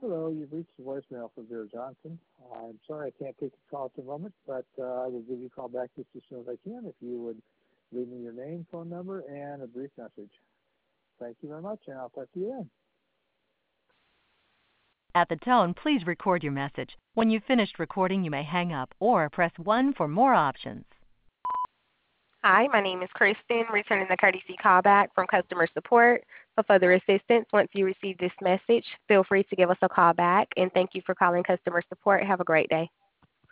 Hello, you've reached the voicemail for Vera Johnson. I'm sorry I can't take the call at the moment, but I will give you a call back just as soon as I can if you would leave me your name, phone number, and a brief message. Thank you very much, and I'll talk to you then. At the tone, please record your message. When you've finished recording, you may hang up or press 1 for more options. Hi, my name is Kristen, returning the courtesy callback from customer support. For further assistance, once you receive this message, feel free to give us a call back. And thank you for calling customer support. Have a great day.